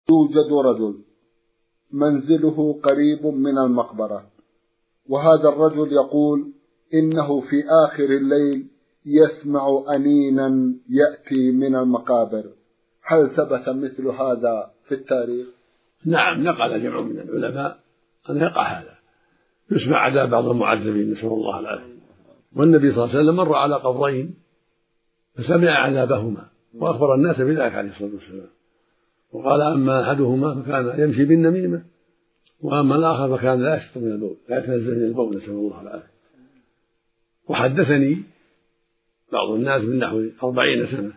يوجد رجل منزله قريب من المقبرة، وهذا الرجل يقول إنه في آخر الليل يسمع أنينا يأتي من المقابر، هل ثبت مثل هذا في التاريخ؟ نعم، نقل جمع من العلماء أن يقع هذا، يسمع عذاب بعض المعذبين نسأل الله العافية. والنبي صلى الله عليه وسلم مر على قبرين فسمع عذابهما وأخبر الناس بذلك عليه الصلاة والسلام، وقال أما أحدهما فكان يمشي بالنميمة، وأما الآخر فكان لا يسقط من البول، لا يتنزل من البول نسأل الله العافية. وحدثني بعض الناس من نحو 40 سنة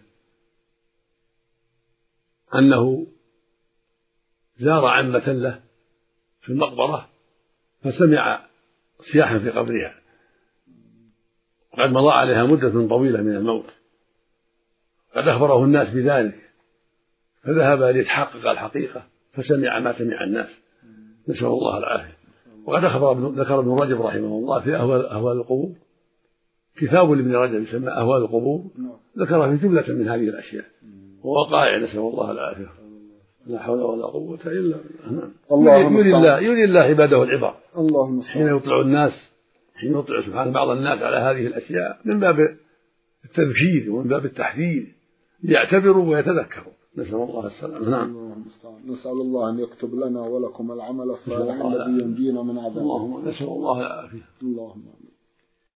أنه زار عمة له في المقبرة فسمع صياحا في قبرها، وقد مضى عليها مدة طويلة من الموت، قد أخبره الناس بذلك، فذهب ليتحقق الحقيقة فسمع ما سمع الناس نسأل الله العافية. وقد ذكر ابن رجب رحمه الله في أهوال القبور، كتاب لابن رجب يسمى أهوال القبور، ذكر في جملة من هذه الأشياء ووقائع نسأل الله العافية. لا حول ولا قوة إلا بالله. يولي الله عباده العبر حين يطلع الناس، حين يطلع سبحانه بعض الناس على هذه الأشياء من باب التذكير ومن باب التحذير ليعتبروا ويتذكروا نسأل الله السلامة. نعم. نسأل الله أن يكتب لنا ولكم العمل الصالح الذي ينجينا من عذابه. اللهم نسأل الله العافية. اللهم